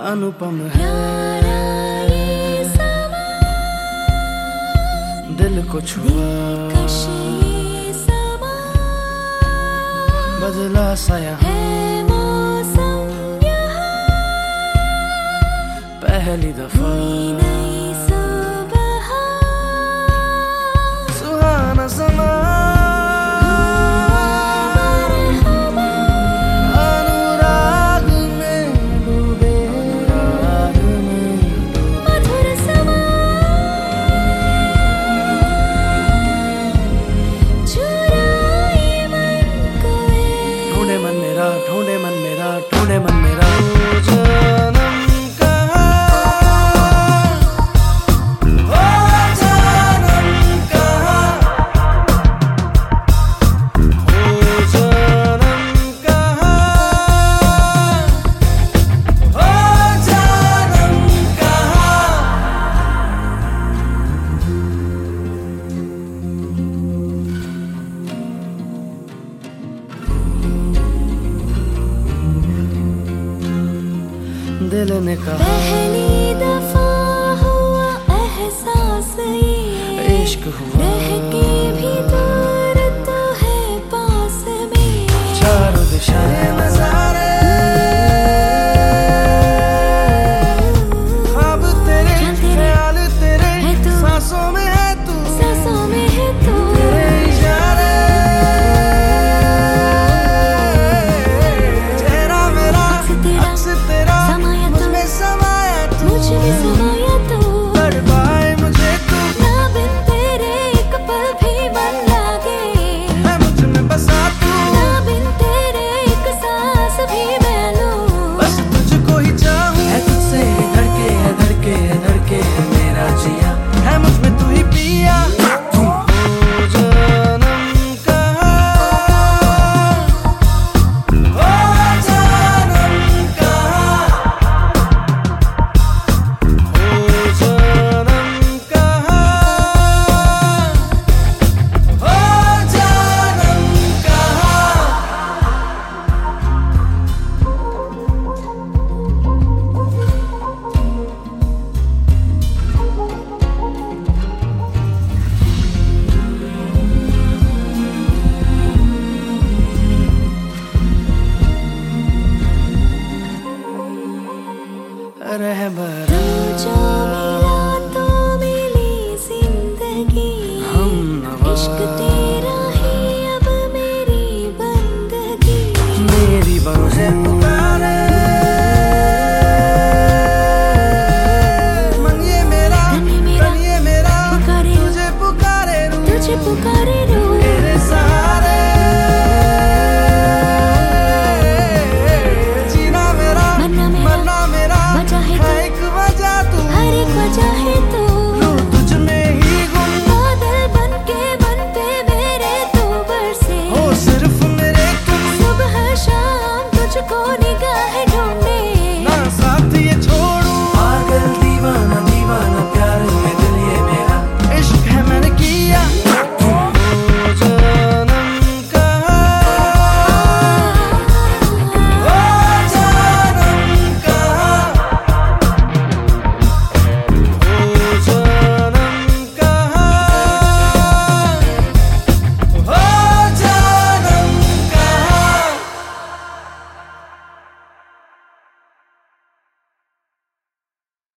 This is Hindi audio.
अनुपम है दिल को छुआ, बदला सा यहाँ पहली दफा सुहाना समा अनुराग में डूबे मधुर समा चुराए मन को ढूंढे मन मेरा, ढूंढे मन मेरा, ढूंढे मन मेरा। दिल ने कहा पहली दफा हुआ एहसास ये, इश्क हुआ रह के भी दूर तो है पास में, चारों दिशाएं नजारे ख्वाब तेरे ख्याल तेरे सांसों में है तू, सांसों में है तू, तेरे इशारे चेहरा मेरा अक्स तेरा मुझमें समाया तू, मुझमें समाया तू, तड़पाए मुझे तू, ना बिन तेरे एक पल भी मन लागे, है मुझ में बसा तू, ना बिन तेरे एक सांस भी मैं लूं, बस तुझको ही चाहूं, है तुझसे ही धड़के है धड़के है धड़के है मेरा जिया, है मुझ में तू ही पिया। तुम हो जानम कहाँ, हो जानम कहाँ, हो जानम कहाँ, हो जानम कहाँ रहबर तू जो मिला तो मिली जिंदगी, हम नवा इश्क तेरा